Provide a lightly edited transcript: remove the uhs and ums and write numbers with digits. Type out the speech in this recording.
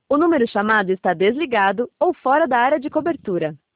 O número chamado está desligado ou fora da área de cobertura.